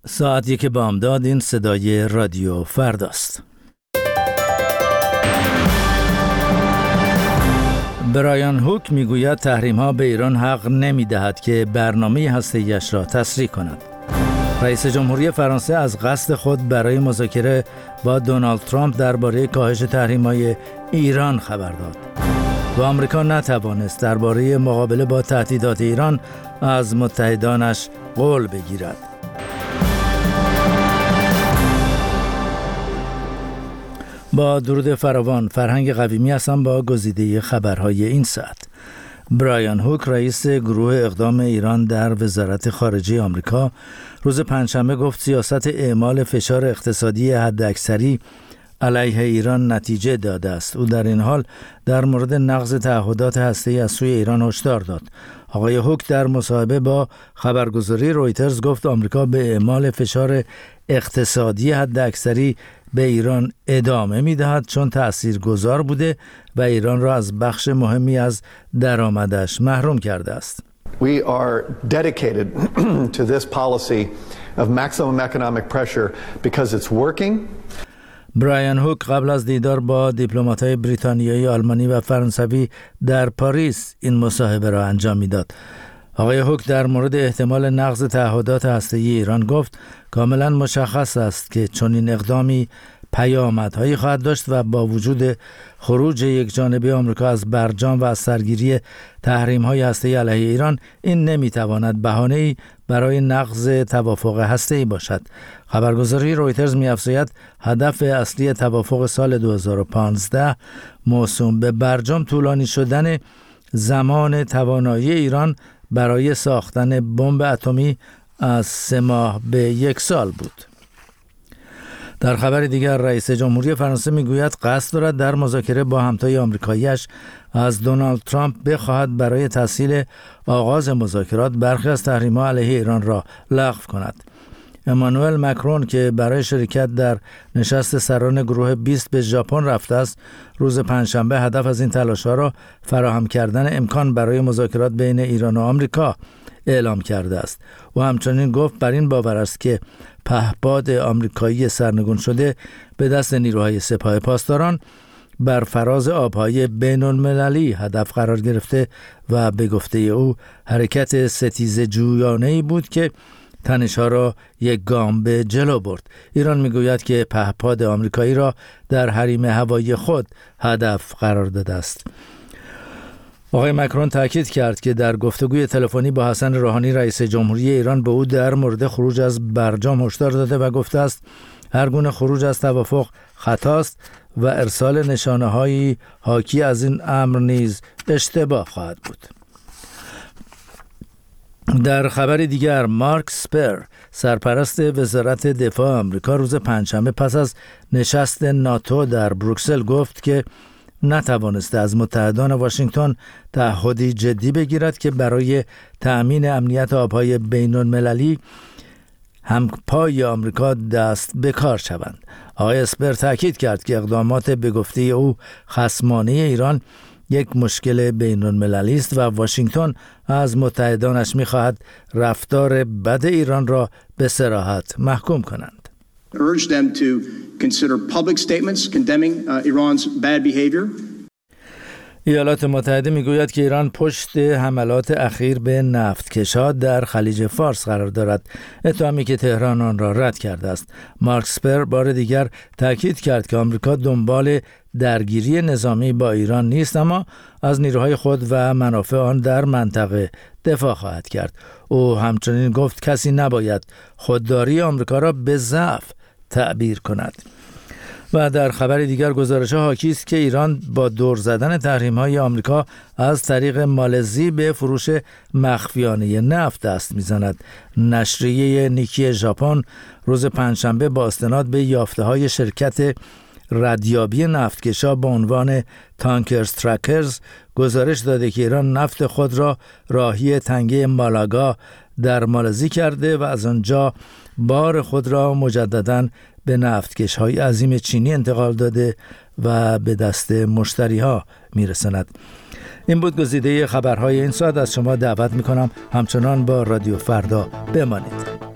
ساعت 1 بامداد. این صدای رادیو فرداست. برایان هوک میگوید تحریم‌ها به ایران حق نمی‌دهد که برنامه هسته‌ایش را تسریع کند. رئیس جمهوری فرانسه از قصد خود برای مذاکره با دونالد ترامپ درباره کاهش تحریم‌های ایران خبر داد. و آمریکا نتوانست درباره مقابله با تهدیدات ایران از متحدانش قول بگیرد. با درود فراوان، فرهنگ قویمی هستم با گزیده خبرهای این ساعت. برایان هوک، رئیس گروه اقدام ایران در وزارت خارجه آمریکا، روز پنجشنبه گفت سیاست اعمال فشار اقتصادی حداکثری علیه ایران نتیجه داده است. او در این حال در مورد نقض تعهدات هسته‌ای از سوی ایران هشدار داد. آقای هوک در مصاحبه با خبرگزاری رویترز گفت آمریکا به اعمال فشار اقتصادی حداکثری به ایران ادامه می‌دهد چون تأثیرگذار بوده و ایران را از بخش مهمی از درآمدش محروم کرده است. We are dedicated to this policy of maximum economic pressure because it's working. برایان هوک قبل از دیدار با دیپلمات‌های بریتانیایی، آلمانی و فرانسوی در پاریس این مصاحبه را انجام می‌داد. آقای هوک در مورد احتمال نقض تعهدات هسته‌ای ایران گفت کاملا مشخص است که چنین اقدامی پیامدهایی خواهد داشت و با وجود خروج یکجانبه آمریکا از برجام و از سرگیری تحریم‌های هسته‌ای علیه ایران، این نمی‌تواند بهانه‌ای برای نقض توافق هسته‌ای باشد. خبرگزاری رویترز می‌افزاید هدف اصلی توافق سال 2015 موسوم به برجام طولانی شدن زمان توانایی ایران برای ساختن بمب اتمی از 3 ماه به 1 سال بود. در خبر دیگر، رئیس جمهوری فرانسه میگوید قصد دارد در مذاکره با همتای آمریکایی‌اش از دونالد ترامپ بخواهد برای تسهیل آغاز مذاکرات برخی از تحریم‌ها علیه ایران را لغو کند. امانوئل مکرون که برای شرکت در نشست سران گروه 20 به ژاپن رفته است، روز پنجشنبه هدف از این تلاش‌ها را فراهم کردن امکان برای مذاکرات بین ایران و آمریکا اعلام کرده است. و همچنین گفت بر این باور است که پهپاد آمریکایی سرنگون شده به دست نیروهای سپاه پاسداران بر فراز آبهای بین‌المللی هدف قرار گرفته و به گفته او حرکت ستیزه جویانه‌ای بود که تنش‌ها را یک گام به جلو برد. ایران میگوید که پهپاد آمریکایی را در حریم هوایی خود هدف قرار داده است. آقای مکرون تاکید کرد که در گفتگوی تلفنی با حسن روحانی رئیس جمهوری ایران به او در مورد خروج از برجام هشدار داده و گفته است هر گونه خروج از توافق خطاست و ارسال نشانه‌های حاکی از این امر نیز اشتباه خواهد بود. در خبر دیگر، مارک اسپر، سرپرست وزارت دفاع آمریکا، روز پنجشنبه پس از نشست ناتو در بروکسل گفت که نتوانسته از متحدان واشنگتن تعهدی جدی بگیرد که برای تأمین امنیت آبهای بین‌المللی همپای آمریکا دست به کار شوند. آقای اسپر تاکید کرد که اقدامات به گفته او خصمانه ایران یک مشکل بین‌المللی است و واشنگتن از متحدانش می‌خواهد رفتار بد ایران را به صراحت محکوم کنند. Urge them to consider public statements condemning Iran's bad behavior. ایالات متحده میگوید که ایران پشت حملات اخیر به نفتکش‌ها در خلیج فارس قرار دارد، اتهامی که تهران آن را رد کرده است. مارک اسپر بار دیگر تاکید کرد که آمریکا دنبال درگیری نظامی با ایران نیست، اما از نیروهای خود و منافع آن در منطقه دفاع خواهد کرد. او همچنین گفت کسی نباید خودداری آمریکا را به ضعف تعبیر کند. و در خبر دیگر، گزارش‌ها حاکی است که ایران با دور زدن تحریم‌های آمریکا از طریق مالزی به فروش مخفیانه نفت دست می‌زند. نشریه نیکی ژاپن روز پنجشنبه با استناد به یافته‌های شرکت ردیابی نفتکشا با عنوان تانکرز ترکرز گزارش داده که ایران نفت خود را راهی تنگه مالاگا در مالزی کرده و از آنجا بار خود را مجدداً به نفتکش‌های عظیم چینی انتقال داده و به دست مشتری‌ها می‌رساند. این بود گزیده خبرهای این ساعت. از شما دعوت می‌کنم همچنان با رادیو فردا بمانید.